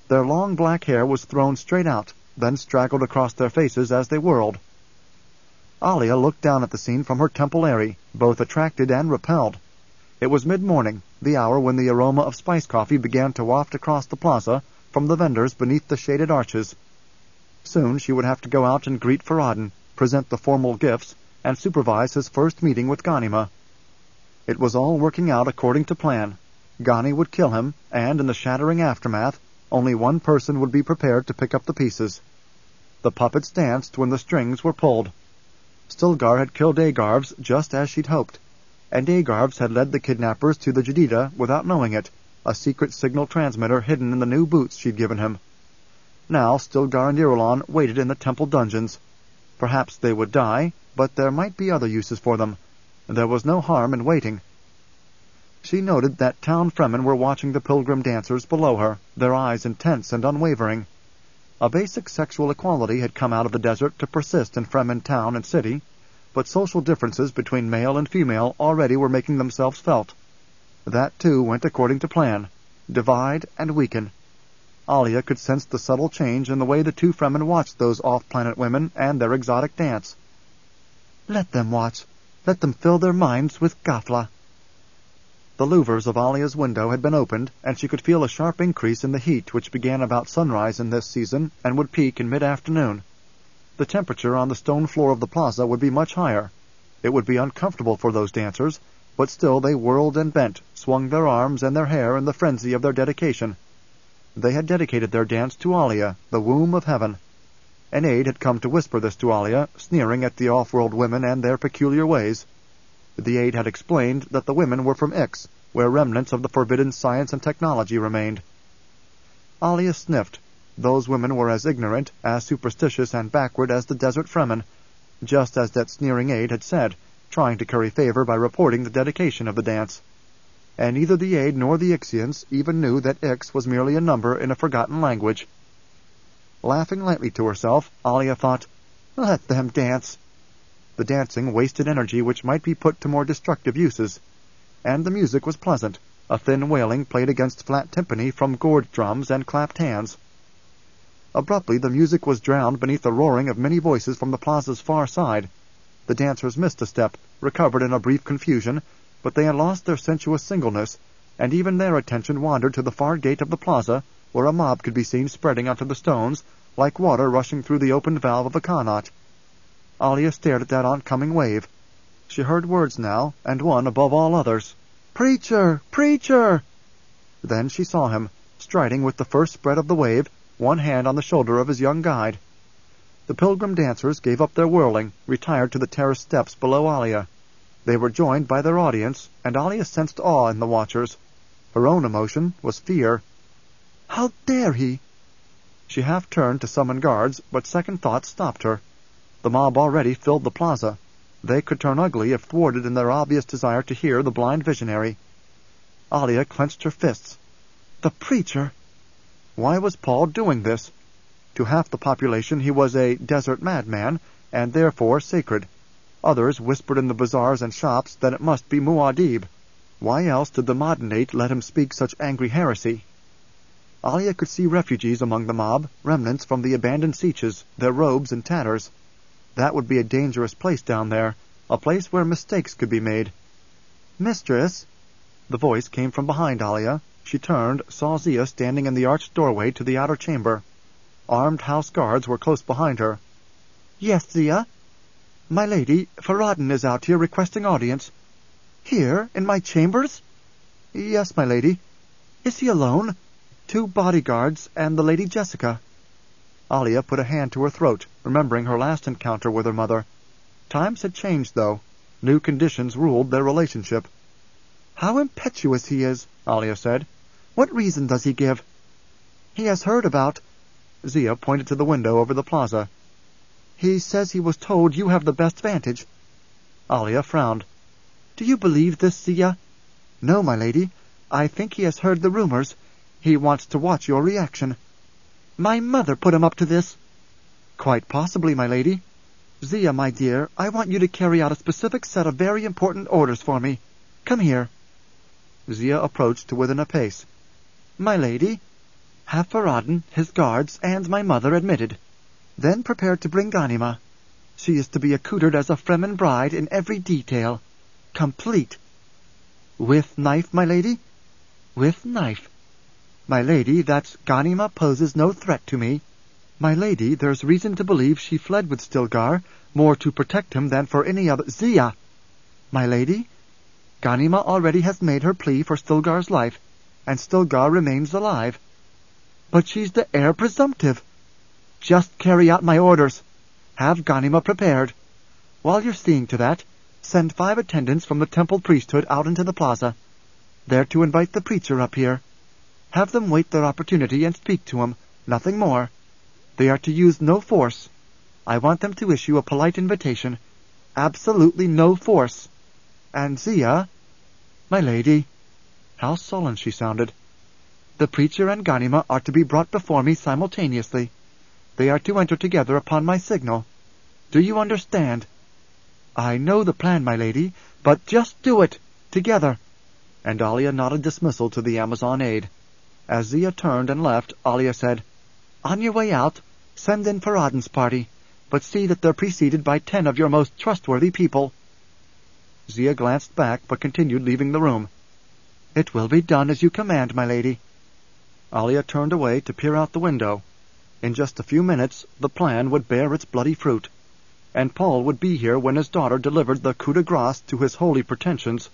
Their long black hair was thrown straight out, then straggled across their faces as they whirled. Alia looked down at the scene from her temple eyrie, both attracted and repelled. It was mid-morning, the hour when the aroma of spice coffee began to waft across the plaza from the vendors beneath the shaded arches. Soon she would have to go out and greet Farad'n, present the formal gifts, and supervise his first meeting with Ghanima. It was all working out according to plan. Ghani would kill him, and in the shattering aftermath, only one person would be prepared to pick up the pieces. The puppets danced when the strings were pulled. Stilgar had killed Agarves just as she'd hoped, and Agarves had led the kidnappers to the Jadida without knowing it, a secret signal transmitter hidden in the new boots she'd given him. Now Stilgar and Irulan waited in the temple dungeons. Perhaps they would die, but there might be other uses for them. There was no harm in waiting. She noted that town Fremen were watching the pilgrim dancers below her, their eyes intense and unwavering. A basic sexual equality had come out of the desert to persist in Fremen town and city, but social differences between male and female already were making themselves felt. That, too, went according to plan. Divide and weaken. Alia could sense the subtle change in the way the two Fremen watched those off-planet women and their exotic dance. Let them watch. Let them fill their minds with Ghafla. The louvers of Alia's window had been opened, and she could feel a sharp increase in the heat which began about sunrise in this season and would peak in mid-afternoon. The temperature on the stone floor of the plaza would be much higher. It would be uncomfortable for those dancers, but still they whirled and bent, swung their arms and their hair in the frenzy of their dedication. They had dedicated their dance to Alia, the womb of heaven. An aide had come to whisper this to Alia, sneering at the off-world women and their peculiar ways. The aide had explained that the women were from Ix, where remnants of the forbidden science and technology remained. Alia sniffed. Those women were as ignorant, as superstitious and backward as the desert Fremen, just as that sneering aide had said, trying to curry favor by reporting the dedication of the dance. And neither the aide nor the Ixians even knew that Ix was merely a number in a forgotten language. Laughing lightly to herself, Alia thought, "Let them dance." The dancing wasted energy which might be put to more destructive uses. And the music was pleasant. A thin wailing played against flat timpani from gourd drums and clapped hands. Abruptly the music was drowned beneath the roaring of many voices from the plaza's far side. The dancers missed a step, recovered in a brief confusion, but they had lost their sensuous singleness, and even their attention wandered to the far gate of the plaza, where a mob could be seen spreading onto the stones, like water rushing through the opened valve of a Connaught. Alia stared at that oncoming wave. She heard words now, and one above all others. "Preacher! Preacher!" Then she saw him, striding with the first spread of the wave, one hand on the shoulder of his young guide. The pilgrim dancers gave up their whirling, retired to the terrace steps below Alia. They were joined by their audience, and Alia sensed awe in the watchers. Her own emotion was fear. "How dare he?" She half turned to summon guards, but second thoughts stopped her. The mob already filled the plaza. They could turn ugly if thwarted in their obvious desire to hear the blind visionary. Alia clenched her fists. The preacher! Why was Paul doing this? To half the population he was a desert madman, and therefore sacred. Others whispered in the bazaars and shops that it must be Muad'Dib. Why else did the Madanate let him speak such angry heresy? Alia could see refugees among the mob, remnants from the abandoned Sietches, their robes in tatters. That would be a dangerous place down there, a place where mistakes could be made. "Mistress!" The voice came from behind Alia. She turned, saw Zia standing in the arched doorway to the outer chamber. Armed house guards were close behind her. "Yes, Zia?" "My lady, Farad'n is out here requesting audience." "Here, in my chambers?" "Yes, my lady." "Is he alone?" "2 bodyguards and the Lady Jessica." Alia put a hand to her throat, remembering her last encounter with her mother. Times had changed, though. New conditions ruled their relationship. "How impetuous he is," Alia said. "What reason does he give?" "He has heard about—" Zia pointed to the window over the plaza. "He says he was told you have the best vantage." Alia frowned. "Do you believe this, Zia?" "No, my lady. I think he has heard the rumors. He wants to watch your reaction." "My mother put him up to this." "Quite possibly, my lady." "Zia, my dear, I want you to carry out a specific set of very important orders for me. Come here." Zia approached to within a pace. "My lady?" Have Farad'n, his guards, and my mother admitted. Then prepare to bring Ghanima. She is to be accoutred as a Fremen bride in every detail. Complete. With knife, my lady? With knife. My lady, that Ghanima poses no threat to me. My lady, there's reason to believe she fled with Stilgar, more to protect him than for any other— Zia! My lady, Ghanima already has made her plea for Stilgar's life, and Stilgar remains alive. But she's the heir presumptive. Just carry out my orders. Have Ghanima prepared. While you're seeing to that, send 5 attendants from the temple priesthood out into the plaza. They're to invite the preacher up here. Have them wait their opportunity and speak to him, nothing more. They are to use no force. I want them to issue a polite invitation. Absolutely no force. And Zia— My lady— How sullen she sounded. The preacher and Ghanima are to be brought before me simultaneously. They are to enter together upon my signal. Do you understand? I know the plan, my lady, but just do it, together. And Alia nodded dismissal to the Amazon aide. As Zia turned and left, Alia said, On your way out, send in Farad'n's party, but see that they're preceded by 10 of your most trustworthy people. Zia glanced back, but continued leaving the room. It will be done as you command, my lady. Alia turned away to peer out the window. In just a few minutes, the plan would bear its bloody fruit, and Paul would be here when his daughter delivered the coup de grace to his holy pretensions.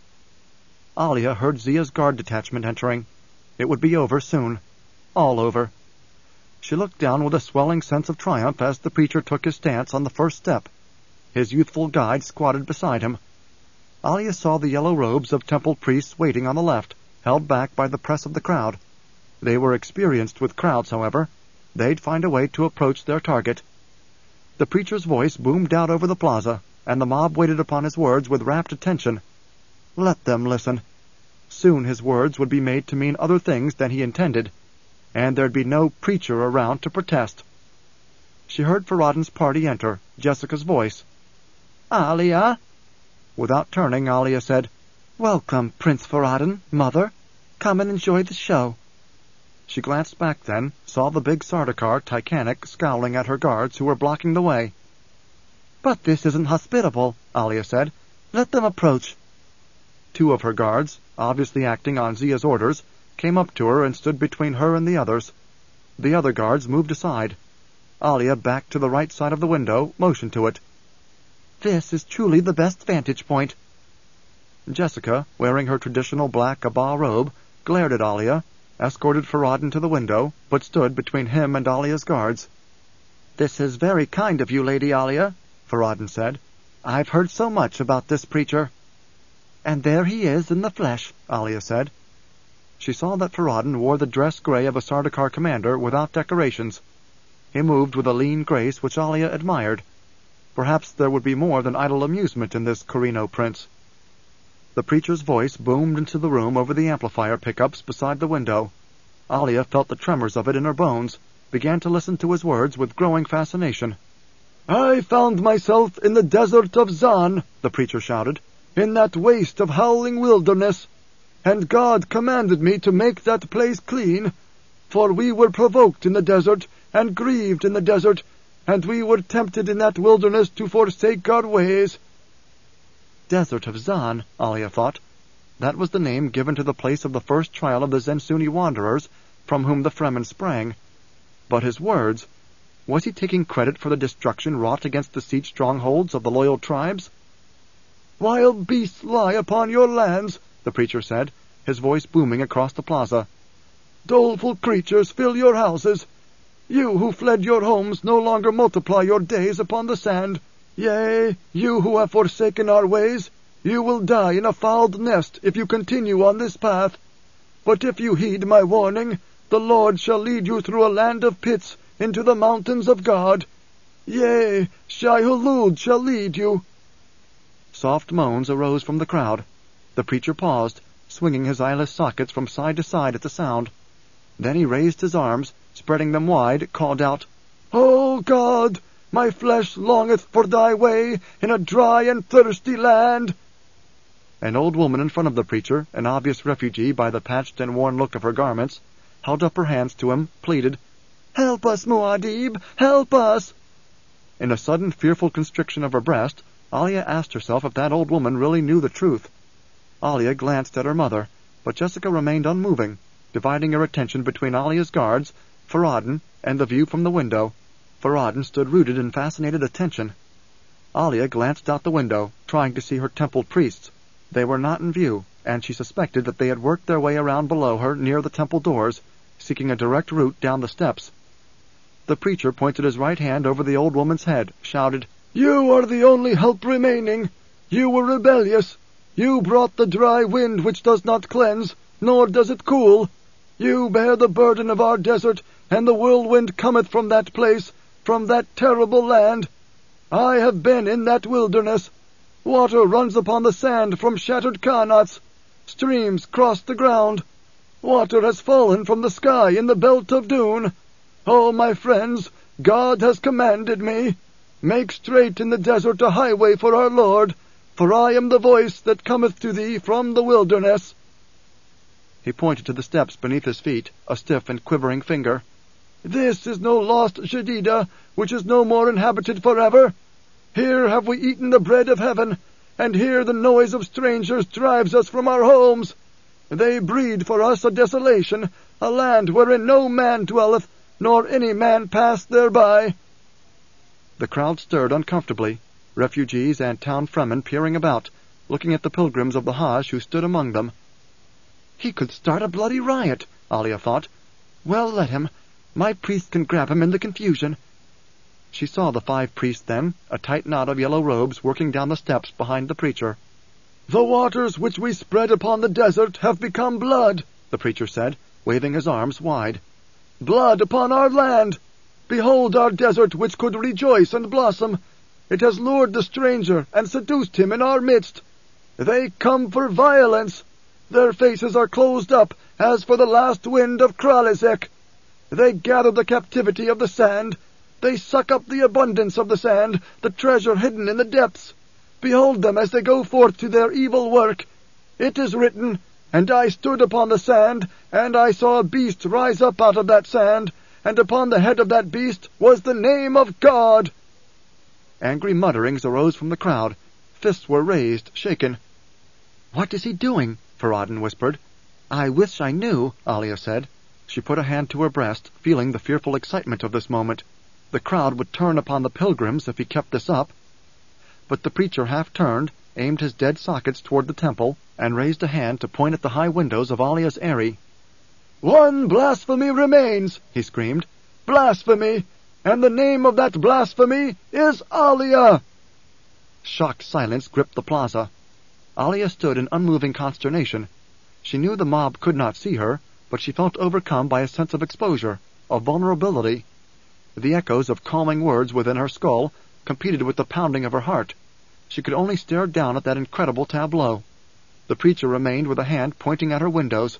Alia heard Zia's guard detachment entering. It would be over soon. All over. She looked down with a swelling sense of triumph as the preacher took his stance on the first step. His youthful guide squatted beside him. Alia saw the yellow robes of temple priests waiting on the left, held back by the press of the crowd. They were experienced with crowds, however. They'd find a way to approach their target. The preacher's voice boomed out over the plaza, and the mob waited upon his words with rapt attention. Let them listen. Soon his words would be made to mean other things than he intended, and there'd be no preacher around to protest. She heard Farad'n's party enter, Jessica's voice. Alia? Without turning, Alia said, Welcome, Prince Farad'n, Mother. Come and enjoy the show. She glanced back then, saw the big Sardaukar, Tychanic, scowling at her guards who were blocking the way. But this isn't hospitable, Alia said. Let them approach. 2 of her guards, obviously acting on Zia's orders, came up to her and stood between her and the others. The other guards moved aside. Alia backed to the right side of the window, motioned to it. This is truly the best vantage point. Jessica, wearing her traditional black Abba robe, glared at Alia, escorted Farad'n to the window, but stood between him and Alia's guards. This is very kind of you, Lady Alia, Farad'n said. I've heard so much about this preacher. And there he is in the flesh, Alia said. She saw that Farad'n wore the dress gray of a Sardaukar commander without decorations. He moved with a lean grace which Alia admired. Perhaps there would be more than idle amusement in this Corrino prince. The preacher's voice boomed into the room over the amplifier pickups beside the window. Alia felt the tremors of it in her bones, began to listen to his words with growing fascination. I found myself in the desert of Zan, the preacher shouted, in that waste of howling wilderness, and God commanded me to make that place clean, for we were provoked in the desert, and grieved in the desert, and we were tempted in that wilderness to forsake our ways. Desert of Zan, Alia thought. That was the name given to the place of the first trial of the Zensuni wanderers, from whom the Fremen sprang. But his words— was he taking credit for the destruction wrought against the siege strongholds of the loyal tribes? Wild beasts lie upon your lands, the preacher said, his voice booming across the plaza. Doleful creatures fill your houses. You who fled your homes no longer multiply your days upon the sand. Yea, you who have forsaken our ways, you will die in a fouled nest if you continue on this path. But if you heed my warning, the Lord shall lead you through a land of pits into the mountains of God. Yea, Shai-Hulud shall lead you. Soft moans arose from the crowd. The preacher paused, swinging his eyeless sockets from side to side at the sound. Then he raised his arms, spreading them wide, called out, O God! My flesh longeth for thy way in a dry and thirsty land. An old woman in front of the preacher, an obvious refugee by the patched and worn look of her garments, held up her hands to him, pleaded, "Help us, Muad'Dib! Help us!" In a sudden fearful constriction of her breast, Alia asked herself if that old woman really knew the truth. Alia glanced at her mother, but Jessica remained unmoving, dividing her attention between Alia's guards, Farad'n, and the view from the window. Farad'n stood rooted in fascinated attention. Alia glanced out the window, trying to see her temple priests. They were not in view, and she suspected that they had worked their way around below her near the temple doors, seeking a direct route down the steps. The preacher pointed his right hand over the old woman's head, shouted, "You are the only help remaining. You were rebellious. You brought the dry wind which does not cleanse, nor does it cool. You bear the burden of our desert, and the whirlwind cometh from that place, from that terrible land. I have been in that wilderness. Water runs upon the sand from shattered Karnats. Streams cross the ground. Water has fallen from the sky in the belt of Dune. Oh, my friends, God has commanded me. Make straight in the desert a highway for our Lord, for I am the voice that cometh to thee from the wilderness." He pointed to the steps beneath his feet, a stiff and quivering finger. "This is no lost Jadida, which is no more inhabited forever. Here have we eaten the bread of heaven, and here the noise of strangers drives us from our homes. They breed for us a desolation, a land wherein no man dwelleth, nor any man pass thereby." The crowd stirred uncomfortably, refugees and town fremen peering about, looking at the pilgrims of the Hajj who stood among them. "He could start a bloody riot," Alia thought. "Well, let him. My priest can grab him in the confusion." She saw the 5 priests then, a tight knot of yellow robes working down the steps behind the preacher. "The waters which we spread upon the desert have become blood," the preacher said, waving his arms wide. "Blood upon our land! Behold our desert which could rejoice and blossom. It has lured the stranger and seduced him in our midst. They come for violence. Their faces are closed up as for the last wind of Kralizek. They gather the captivity of the sand. They suck up the abundance of the sand, the treasure hidden in the depths. Behold them as they go forth to their evil work. It is written, 'And I stood upon the sand, and I saw a beast rise up out of that sand, and upon the head of that beast was the name of God.'" Angry mutterings arose from the crowd. Fists were raised, shaken. "What is he doing?" Farad'n whispered. "I wish I knew," Alia said. She put a hand to her breast, feeling the fearful excitement of this moment. The crowd would turn upon the pilgrims if he kept this up. But the preacher half turned, aimed his dead sockets toward the temple, and raised a hand to point at the high windows of Alia's eyrie. "One blasphemy remains," he screamed. "Blasphemy! And the name of that blasphemy is Alia!" Shocked silence gripped the plaza. Alia stood in unmoving consternation. She knew the mob could not see her, but she felt overcome by a sense of exposure, of vulnerability. The echoes of calming words within her skull competed with the pounding of her heart. She could only stare down at that incredible tableau. The preacher remained with a hand pointing at her windows.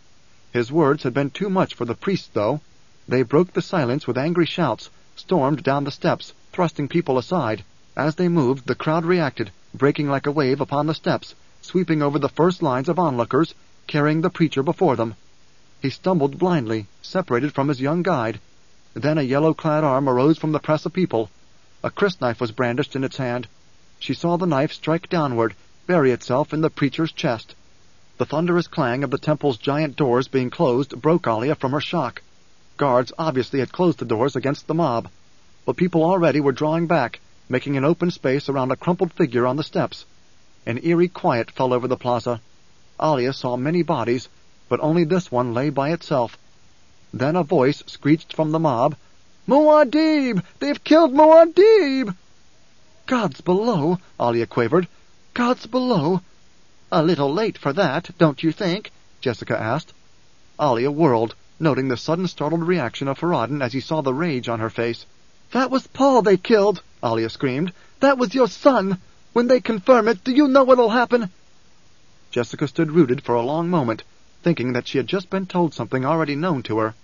His words had been too much for the priests, though. They broke the silence with angry shouts, stormed down the steps, thrusting people aside. As they moved, the crowd reacted, breaking like a wave upon the steps, sweeping over the first lines of onlookers, carrying the preacher before them. He stumbled blindly, separated from his young guide. Then a yellow-clad arm arose from the press of people. A crysknife was brandished in its hand. She saw the knife strike downward, bury itself in the preacher's chest. The thunderous clang of the temple's giant doors being closed broke Alia from her shock. Guards obviously had closed the doors against the mob, but people already were drawing back, making an open space around a crumpled figure on the steps. An eerie quiet fell over the plaza. Alia saw many bodies, but only this one lay by itself. Then a voice screeched from the mob, "Muad'Dib! They've killed Muad'Dib!" "God's below," Alia quavered. "God's below." "A little late for that, don't you think?" Jessica asked. Alia whirled, noting the sudden startled reaction of Farad'n as he saw the rage on her face. "That was Paul they killed!" Alia screamed. "That was your son! When they confirm it, do you know what'll happen?" Jessica stood rooted for a long moment, thinking that she had just been told something already known to her.